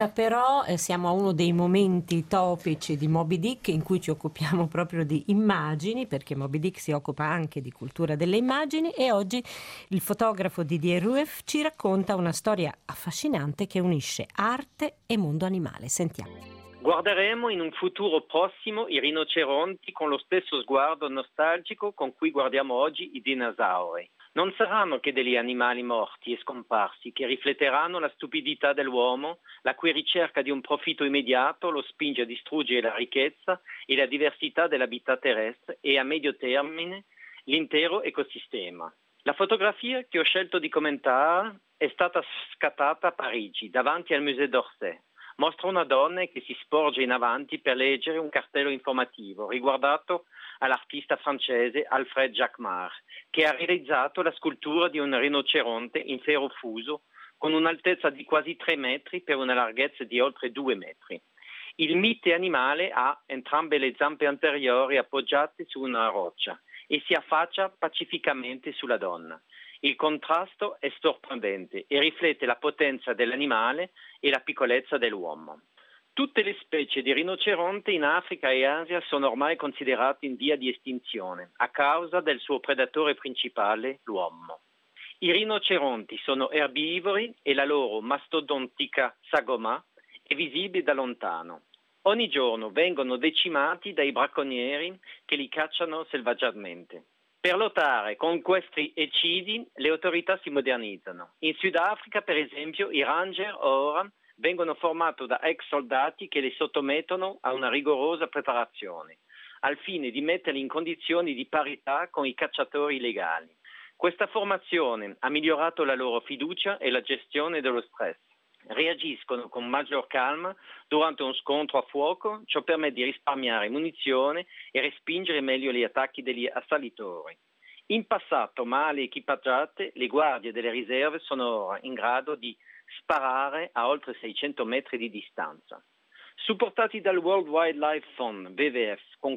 Però siamo a uno dei momenti topici di Moby Dick in cui ci occupiamo proprio di immagini, perché Moby Dick si occupa anche di cultura delle immagini e oggi il fotografo Didier Rueff ci racconta una storia affascinante che unisce arte e mondo animale. Sentiamo. Guarderemo in un futuro prossimo i rinoceronti con lo stesso sguardo nostalgico con cui guardiamo oggi i dinosauri. Non saranno che degli animali morti e scomparsi che rifletteranno la stupidità dell'uomo, la cui ricerca di un profitto immediato lo spinge a distruggere la ricchezza e la diversità dell'habitat terrestre e a medio termine l'intero ecosistema. La fotografia che ho scelto di commentare è stata scattata a Parigi, davanti al Musée d'Orsay. Mostra una donna che si sporge in avanti per leggere un cartello informativo riguardato all'artista francese Alfred Jacquemart, che ha realizzato la scultura di un rinoceronte in ferro fuso con un'altezza di quasi 3 metri per una larghezza di oltre 2 metri. Il mite animale ha entrambe le zampe anteriori appoggiate su una roccia e si affaccia pacificamente sulla donna. Il contrasto è sorprendente e riflette la potenza dell'animale e la piccolezza dell'uomo. Tutte le specie di rinoceronte in Africa e Asia sono ormai considerate in via di estinzione a causa del suo predatore principale, l'uomo. I rinoceronti sono erbivori e la loro mastodontica sagoma è visibile da lontano. Ogni giorno vengono decimati dai bracconieri che li cacciano selvaggiamente. Per lottare con questi eccidi le autorità si modernizzano. In Sudafrica, per esempio, i ranger ora vengono formati da ex soldati che li sottomettono a una rigorosa preparazione, al fine di metterli in condizioni di parità con i cacciatori legali. Questa formazione ha migliorato la loro fiducia e la gestione dello stress. Reagiscono con maggior calma durante uno scontro a fuoco, ciò permette di risparmiare munizione e respingere meglio gli attacchi degli assalitori. In passato male equipaggiate, le guardie delle riserve sono ora in grado di sparare a oltre 600 metri di distanza. Supportati dal World Wildlife Fund, WWF, con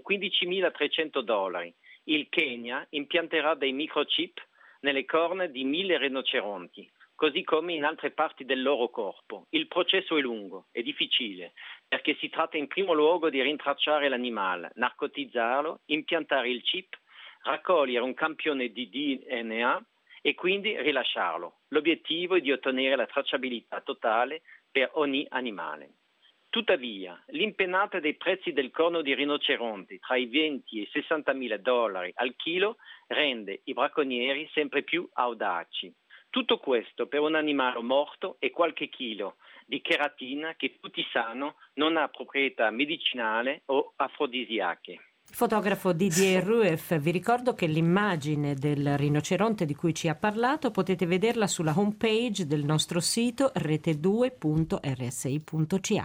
$15.300, il Kenya impianterà dei microchip nelle corna di 1.000 rinoceronti, così come in altre parti del loro corpo. Il processo è lungo e difficile, perché si tratta in primo luogo di rintracciare l'animale, narcotizzarlo, impiantare il chip, raccogliere un campione di DNA e quindi rilasciarlo. L'obiettivo è di ottenere la tracciabilità totale per ogni animale. Tuttavia, l'impennata dei prezzi del corno di rinoceronte tra i 20 e i $60.000 al chilo rende i bracconieri sempre più audaci. Tutto questo per un animale morto e qualche chilo di cheratina che tutti sanno non ha proprietà medicinali o afrodisiache. Il fotografo Didier Rueff, vi ricordo che l'immagine del rinoceronte di cui ci ha parlato potete vederla sulla homepage del nostro sito rete2.rsi.ca.